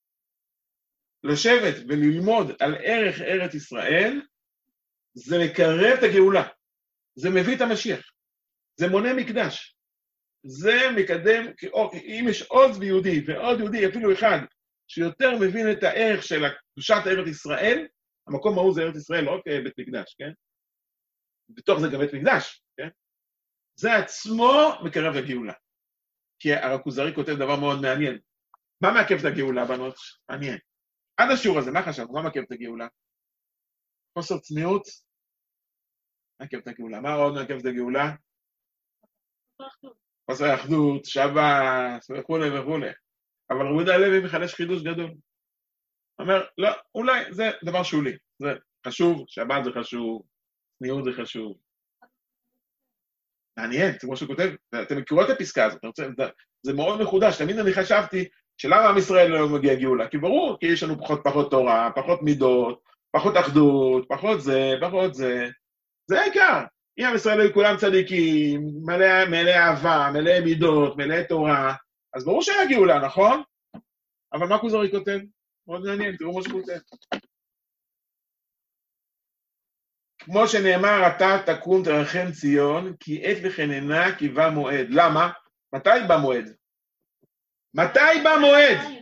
לשבת וללמוד על ערך ארץ ישראל, זה מקרב את הגאולה, זה מביא את המשיח, זה מונה מקדש, זה מקדם, אם יש עוד יהודי ועוד יהודי, אפילו אחד, שיותר מבין את הערך של קדושת ארץ ישראל, המקום ההוא זה ארץ ישראל, לא רק בית מקדש, כן? בתוך זה גם בית מקדש, כן? זה עצמו מקרב את הגאולה. כי הכוזרי כותב דבר מאוד מעניין. מה מעכב את הגאולה, בנות? מעניין. עד השיעור הזה, מה חשבנו? מה מעכב את הגאולה? חוסר צניעות? מעכב את הגאולה. מה עוד מעכב את הגאולה? חוסר אחדות, שבת, וכו' וכו'. אבל רבי הלוי מחדש חידוש גדול. אומר, לא, אולי זה דבר שולי. זה חשוב, שבת זה חשוב, צניעות זה חשוב. מעניין, כמו שהוא כותב, אתם מכירו את הפסקה הזאת, זה מאוד מחודש, תמיד אני חשבתי שלמה עם ישראל לא מגיע גאולה, כי ברור, כי יש לנו פחות פחות תורה, פחות מידות, פחות אחדות, פחות זה, פחות זה, זה העיקר. אם עם ישראל היו כולם צדיקים, מלא, מלא אהבה, מלא מידות, מלא תורה, אז ברור שהיה גאולה, נכון? אבל מה כוזרי כותב? מאוד מעניין, תראו מה שכותב. כמו שנאמר, אתה תקום תרחם ציון, כי עת וחננה כי בא מועד. למה? מתי בא מועד? מתי בא מועד?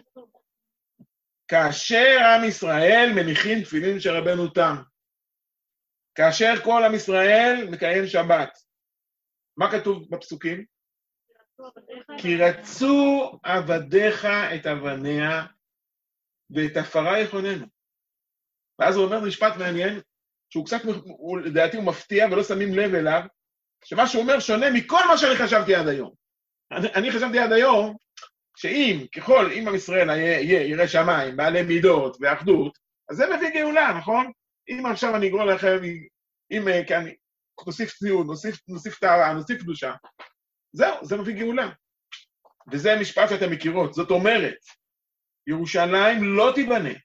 כאשר עם ישראל מניחים תפילין של רבנו תם. כאשר כל עם ישראל מקיים שבת. מה כתוב בפסוקים? כי רצו עבדיך את אבניה ואת עפרה יחוננו. ואז הוא אומר משפט מעניין, שהוא קצת, הוא, לדעתי הוא מפתיע ולא שמים לב אליו, שמה שהוא אומר שונה מכל מה שאני חשבתי עד היום. אני, אני חשבתי עד היום, שאם, ככל, אם עם ישראל יהיה ירא שמיים, בעלי מידות ואחדות, אז זה מביא גאולה, נכון? אם עכשיו אני אגרור לכם, אם כאן נוסיף צניעות, נוסיף, נוסיף טהרה, נוסיף קדושה, זהו, זה מביא גאולה. וזה המשפט שאתם מכירות, זאת אומרת, ירושלים לא תיבנה,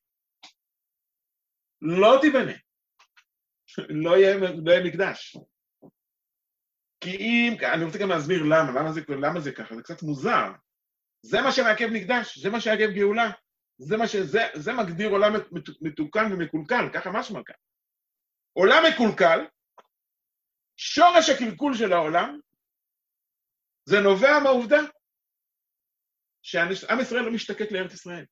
לא תיבנה, לא יהיה, לא יהיה מקדש. כי אם, אני רוצה גם להסביר למה, למה זה, למה זה ככה, זה קצת מוזר. זה מה שמעכב מקדש, זה מה שמעכב גאולה, זה מה שזה, זה מגדיר עולם מתוקן ומקולקל, ככה משמע כאן. עולם מקולקל, שורש הקלקול של העולם, זה נובע מהעובדה שעם ישראל לא משתקק לארץ ישראל.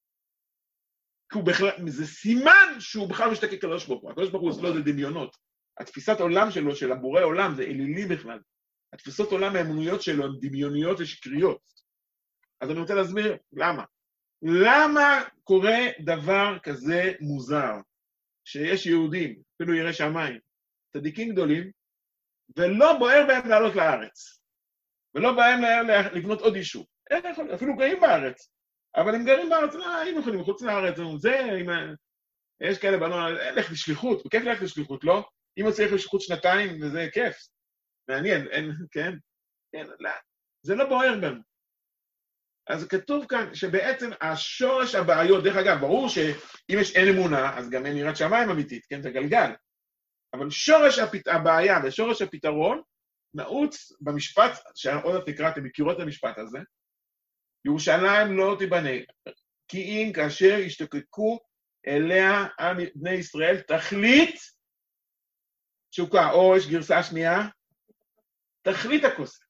כי הוא בכלל, זה סימן שהוא בכלל משתקק לקדוש ברוך הוא. הקדוש ברוך הוא לא זה דמיונות. התפיסת עולם שלו, של הבורא עולם, זה אלילי בכלל. התפיסות עולם האמוניות שלו הן דמיוניות ושקריות. אז אני רוצה להסביר למה. למה קורה דבר כזה מוזר, שיש יהודים, אפילו ירא שמיים, צדיקים גדולים, ולא בוער בהם לעלות לארץ, ולא בהם לבנות עוד יישוב. אפילו גרים בארץ, אבל הם גרים בארץ, לא, הם יכולים מחוץ לארץ, זה, יש כאלה בנו, לך לשליחות, וכיף לך לשליחות, לא? אם הוא צריך לשליחות שנתיים, וזה כיף, מעניין, אין, כן? כן, לא, זה לא בוער בנו. אז כתוב כאן שבעצם השורש הבעיות, דרך אגב, ברור שאם יש אין אמונה, אז גם אין יראת שמיים אמיתית, כן, זה גלגל. אבל שורש הפת... הבעיה ושורש הפתרון נעוץ במשפט, שעוד תקרא, אתם מכירות את המשפט הזה, ירושלים לא תיבנה, כי אם כאשר ישתוקקו אליה בני ישראל, תכלית תשוקה, או יש גרסה שנייה, תכלית הכוסף.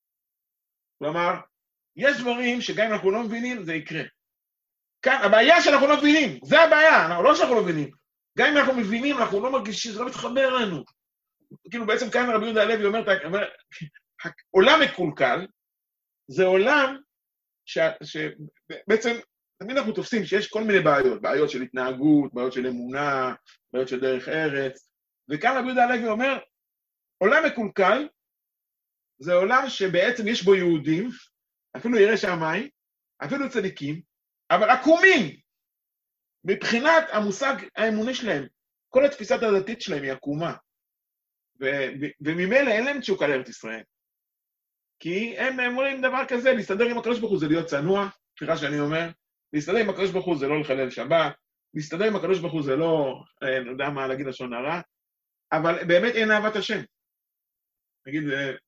כלומר, יש דברים שגם אם אנחנו לא מבינים, זה יקרה. כאן, הבעיה שאנחנו לא מבינים, זה הבעיה, אנחנו לא שאנחנו לא מבינים. גם אם אנחנו מבינים, אנחנו לא מרגישים, זה לא מתחבר לנו. כאילו בעצם כאן רבי יהודה הלוי אומר, אומר עולם מקולקל, זה עולם שבעצם, תמיד אנחנו תופסים שיש כל מיני בעיות, בעיות של התנהגות, בעיות של אמונה, בעיות של דרך ארץ, וכאן רבי יהודה הלוי אומר, עולם מקולקל, זה עולם שבעצם יש בו יהודים, אפילו ירא שמיים, אפילו צדיקים, אבל עקומים, מבחינת המושג האמוני שלהם, כל התפיסת הדתית שלהם היא עקומה, וממילא אין להם תשוקה לארץ ישראל. כי הם אומרים דבר כזה, להסתדר עם הקדוש ברוך הוא זה להיות צנוע, סליחה שאני אומר, להסתדר עם הקדוש ברוך הוא זה לא לחלל שבת, להסתדר עם הקדוש ברוך הוא זה לא, אני יודע מה להגיד לשון הרע, אבל באמת אין אהבת השם. נגיד,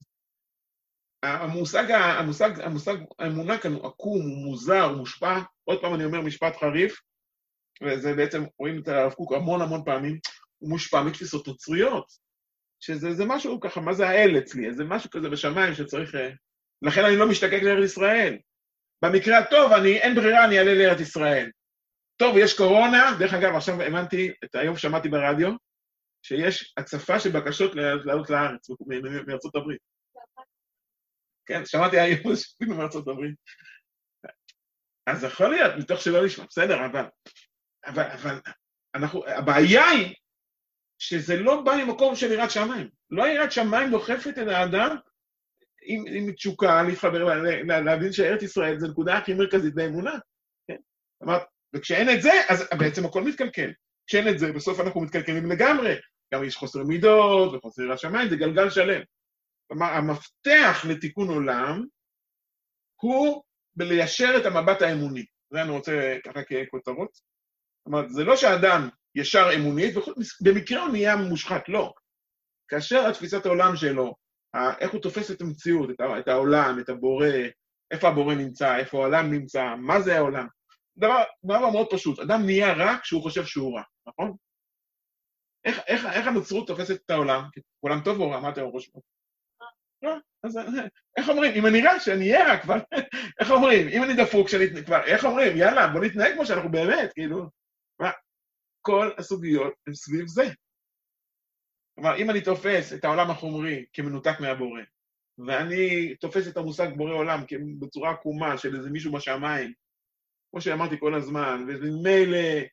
המושג, המושג, המושג, האמונה כאן הוא עקום, הוא מוזר, הוא מושפע, עוד פעם אני אומר משפט חריף, וזה בעצם, רואים את הרב קוק המון המון פעמים, הוא מושפע מתפיסות נוצריות, שזה זה משהו ככה, מה זה האל אצלי? זה משהו כזה בשמיים שצריך, לכן אני לא משתקק לארץ ישראל. במקרה הטוב, אני, אין ברירה, אני אעלה לארץ ישראל. טוב, יש קורונה, דרך אגב, עכשיו הבנתי, את היום שמעתי ברדיו, שיש הצפה של בקשות לעלות לארץ, מארצות הברית. כן, שמעתי היום שפינו מארצות הברית. אז יכול להיות, מתוך שלא נשמע, בסדר, אבל, אבל, אבל, אנחנו, הבעיה היא, שזה לא בא ממקום של יראת שמיים. לא יראת שמיים דוחפת את האדם עם, עם תשוקה להתחבר, להבין שארץ ישראל זה נקודה הכי מרכזית באמונה. כן? אמרת, וכשאין את זה, אז בעצם הכל מתקלקל. כשאין את זה, בסוף אנחנו מתקלקלים לגמרי. גם יש חוסר מידות וחוסר יראת שמיים, זה גלגל שלם. כלומר, המפתח לתיקון עולם הוא בליישר את המבט האמוני. זה אני רוצה ככה ככותרות. זאת אומרת, זה לא שאדם ישר אמונית, במקרה הוא נהיה מושחת, לא. כאשר התפיסת העולם שלו, איך הוא תופס את המציאות, את העולם, את הבורא, איפה הבורא נמצא, איפה העולם נמצא, מה זה העולם. דבר, דבר מאוד פשוט, אדם נהיה רע כשהוא חושב שהוא רע, נכון? איך, איך, איך הנוצרות תופסת את העולם? עולם טוב או רע, מה אתם חושבים? לא, אז איך אומרים? אם אני רע, שאני אהיה רע כבר, איך אומרים? אם אני דפוק, שאני כבר, איך אומרים? יאללה, בוא נתנהג כמו שאנחנו באמת, כאילו. מה? כל הסוגיות הן סביב זה. כלומר, אם אני תופס את העולם החומרי כמנותק מהבורא, ואני תופס את המושג בורא עולם בצורה עקומה של איזה מישהו בשמיים, כמו שאמרתי כל הזמן, וממילא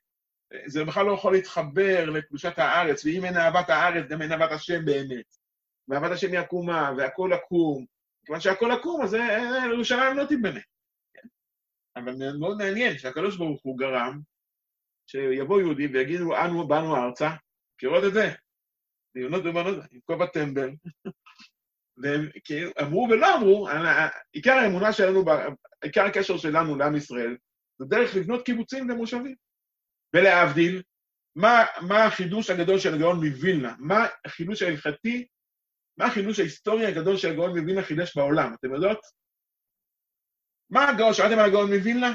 זה בכלל לא יכול להתחבר לקדושת הארץ, ואם אין אהבת הארץ, גם אין אהבת השם באמת. ואהבת השם היא עקומה, והכל עקום. כיוון שהכל עקום, אז ירושלים לא תיבנה. אבל מאוד מעניין שהקדוש ברוך הוא גרם, שיבוא יהודי ויגידו, אנו באנו ארצה, מכירות את זה? לבנות ובנות, עם כובע טמבל. והם אמרו ולא אמרו, עיקר האמונה שלנו, עיקר הקשר שלנו לעם ישראל, זה דרך לבנות קיבוצים ומושבים. ולהבדיל, מה, מה החידוש הגדול של הגאון מווילנה? מה החידוש ההלכתי? מה החידוש ההיסטורי הגדול של הגאון מווילנה חידש בעולם? אתם יודעות? מה הגאון? שמעתם על הגאון מווילנה?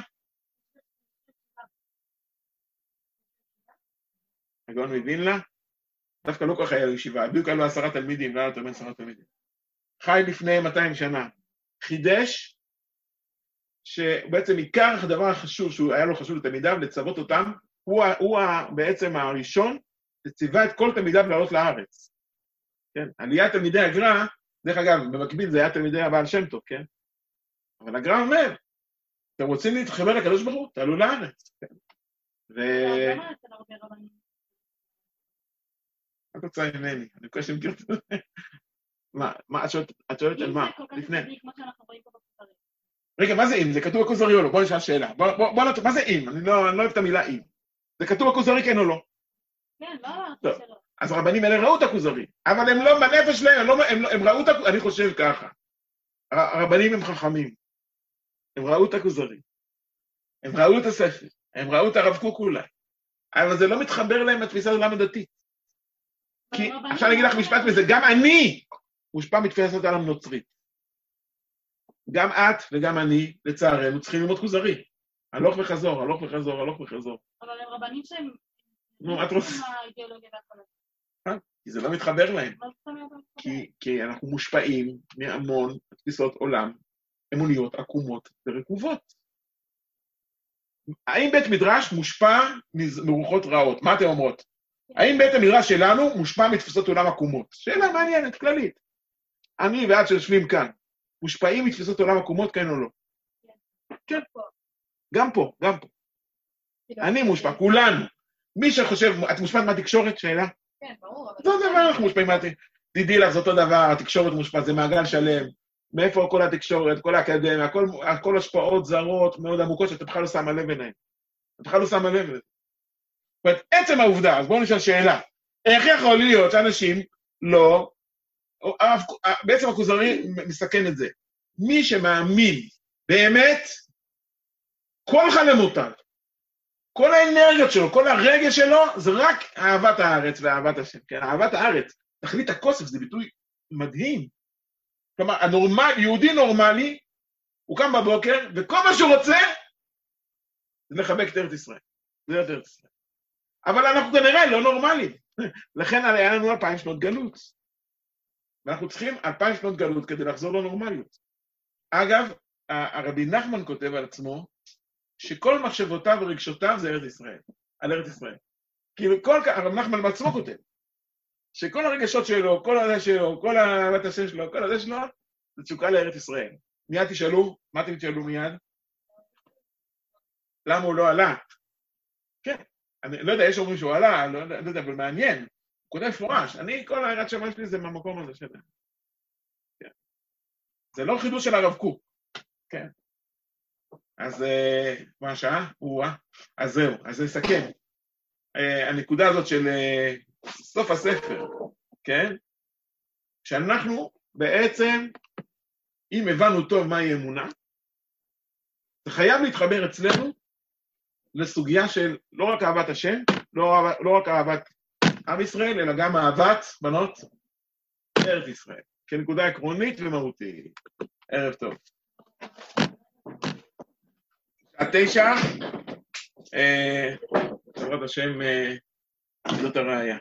הגאון מווילנה? דווקא לא כל כך היה לו ישיבה, בדיוק היה לו עשרה תלמידים, לא היה יותר בין עשרה תלמידים. חי לפני מאתיים שנה. חידש, שבעצם עיקר הדבר החשוב, שהוא היה לו חשוב לתלמידיו, לצוות אותם, הוא, הוא בעצם הראשון, שציווה את כל תלמידיו לעלות לארץ. כן? עליית תלמידי הגר"א, דרך אגב, במקביל זה היה תלמידי הבעל שם טוב, כן? אבל הגר"א אומר, אתם רוצים להתחבר לקדוש ברוך הוא, תעלו לארץ. כן? ו... מה את רוצה ממני? אני חושב שמכיר את זה. מה, מה, את שואלת על מה? לפני. רגע, מה זה אם? זה כתוב בכוזרי או לא? בוא נשאל שאלה. בוא, בוא, בוא, מה זה אם? אני לא, אני לא אוהב את המילה אם. זה כתוב בכוזרי כן או לא? כן, לא אמרתי שלא. אז הרבנים האלה ראו את הכוזרי, אבל הם לא, בנפש שלהם, הם, לא, הם, לא, הם ראו את הכוזרי, אני חושב ככה. הרבנים הם חכמים. הם ראו את הכוזרי. הם ראו את הספר. הם ראו את הרב קוק אולי. אבל זה לא מתחבר להם בתפיסת עולם הדתית. כי, עכשיו אני אגיד לך משפט בזה, גם אני מושפע מתפיסת עולם נוצרית. גם את וגם אני, לצערנו, צריכים ללמוד כוזרי. הלוך וחזור, הלוך וחזור, הלוך וחזור. אבל הם רבנים שהם... נו, את רוצה... כי זה לא מתחבר להם. כי אנחנו מושפעים מהמון תפיסות עולם, אמוניות, עקומות ורקובות. האם בית מדרש מושפע מרוחות רעות? מה אתם אומרות? האם בית המדרש שלנו מושפע מתפיסות עולם עקומות? שאלה מעניינת, כללית. אני ועד שיושבים כאן, מושפעים מתפיסות עולם עקומות, כן או לא? כן. גם פה, גם פה. אני מושפע, כולנו. מי שחושב, את מושפעת מהתקשורת? שאלה? כן, ברור. זה דבר, אנחנו מושפעים מהתקשורת. תדעי לך, זה אותו דבר, התקשורת מושפעת, זה מעגל שלם. מאיפה כל התקשורת, כל האקדמיה, כל, כל השפעות זרות מאוד עמוקות שאתה בכלל לא שמה לב אליהן. אתה בכלל לא שמה לב אליהן. זאת אומרת, עצם העובדה, אז בואו נשאל שאלה. איך יכול להיות שאנשים לא... בעצם הכוזרי מסכן את זה. מי שמאמין באמת, כל חלומותיו, כל האנרגיות שלו, כל הרגש שלו, זה רק אהבת הארץ ואהבת השם. כן, אהבת הארץ. תכלית הכוסף, זה ביטוי מדהים. כלומר, הנורמל, יהודי נורמלי, הוא קם בבוקר, וכל מה שהוא רוצה, זה לחבק את ארץ ישראל. זה את ארץ ישראל. אבל אנחנו כנראה לא נורמליים. לכן היה לנו אלפיים שנות גלות. ואנחנו צריכים אלפיים שנות גלות כדי לחזור לנורמליות. אגב, הרבי נחמן כותב על עצמו, שכל מחשבותיו ורגשותיו זה ארץ ישראל. על ארץ ישראל. כאילו כל כך, הרבי נחמן בעצמו כותב, שכל הרגשות שלו, כל הזה שלו, כל אהבת השם שלו, כל הזה שלו, זה תשוקה לארץ ישראל. מיד תשאלו, מה אתם תשאלו מיד? למה הוא לא עלה? כן, אני לא יודע, יש אומרים שהוא עלה, לא יודע, לא יודע, אבל מעניין. הוא כותב פורש, אני, כל הערת שמה שלי זה מהמקום הזה שלה. כן. זה לא חידוש של הרב קוק. כן. אז מה השעה? אז זהו, אז נסכם. הנקודה הזאת של סוף הספר, כן? שאנחנו בעצם, אם הבנו טוב מהי אמונה, זה חייב להתחבר אצלנו לסוגיה של לא רק אהבת השם, לא, לא רק אהבת עם ישראל, אלא גם אהבת בנות ארץ ישראל, כנקודה עקרונית ומהותית. ערב טוב. שעה תשע, בעזרת השם, זאת הראייה.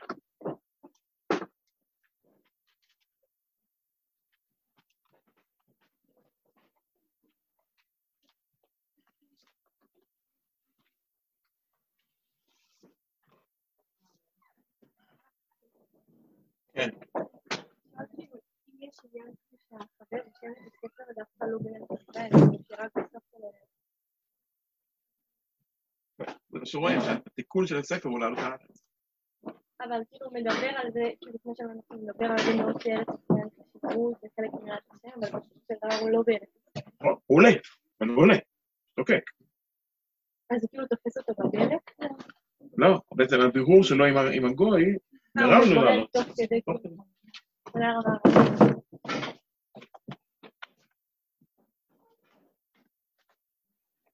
כן. אם יש עניין שהחבר ישן את הספר דווקא לא בארץ ישראל, שרק בסוף של... שרואים שהתיקון של הספר הוא לעלות הארץ. אבל כאילו הוא מדבר על זה, כאילו כמו שאנחנו מדבר על זה מאוד שארץ ישראל, חשיבות, זה חלק מרעת השם, אבל בסופו של דבר הוא לא בארץ ישראל. הוא עולה, אבל הוא עולה, אוקיי. אז זה כאילו תופס אותו בדרך? לא, בעצם הבירור שלו עם הגוי, גרם לו לעלות. תוך כדי כאילו. תודה רבה.